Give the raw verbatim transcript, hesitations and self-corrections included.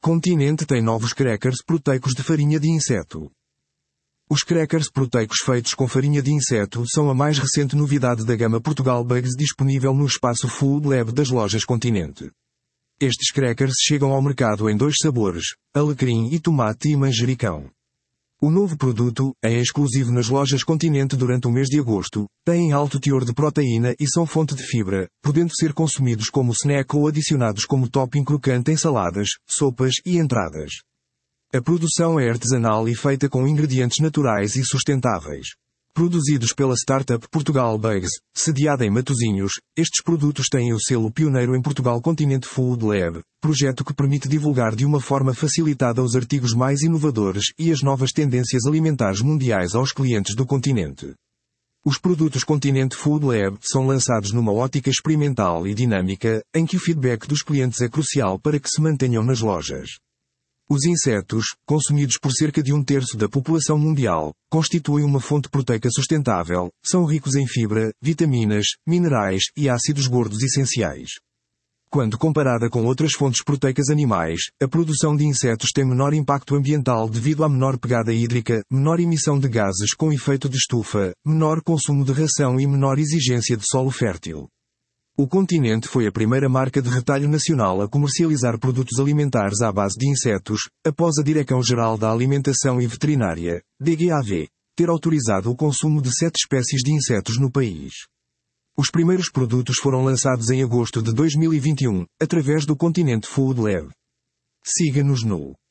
Continente tem novos crackers proteicos de farinha de inseto. Os crackers proteicos feitos com farinha de inseto são a mais recente novidade da gama Portugal Bugs disponível no espaço Food Lab das lojas Continente. Estes crackers chegam ao mercado em dois sabores, alecrim e tomate e manjericão. O novo produto, é exclusivo nas lojas Continente durante o mês de agosto, tem alto teor de proteína e são fonte de fibra, podendo ser consumidos como snack ou adicionados como topping crocante em saladas, sopas e entradas. A produção é artesanal e feita com ingredientes naturais e sustentáveis. Produzidos pela startup Portugal Bugs, sediada em Matosinhos, estes produtos têm o selo pioneiro em Portugal Continente Food Lab, projeto que permite divulgar de uma forma facilitada os artigos mais inovadores e as novas tendências alimentares mundiais aos clientes do continente. Os produtos Continente Food Lab são lançados numa ótica experimental e dinâmica, em que o feedback dos clientes é crucial para que se mantenham nas lojas. Os insetos, consumidos por cerca de um terço da população mundial, constituem uma fonte proteica sustentável, são ricos em fibra, vitaminas, minerais e ácidos gordos essenciais. Quando comparada com outras fontes proteicas animais, a produção de insetos tem menor impacto ambiental devido à menor pegada hídrica, menor emissão de gases com efeito de estufa, menor consumo de ração e menor exigência de solo fértil. O Continente foi a primeira marca de retalho nacional a comercializar produtos alimentares à base de insetos, após a Direção-Geral da Alimentação e Veterinária, D G A V, ter autorizado o consumo de sete espécies de insetos no país. Os primeiros produtos foram lançados em agosto de dois mil e vinte e um, através do Continente Food Lab. Siga-nos no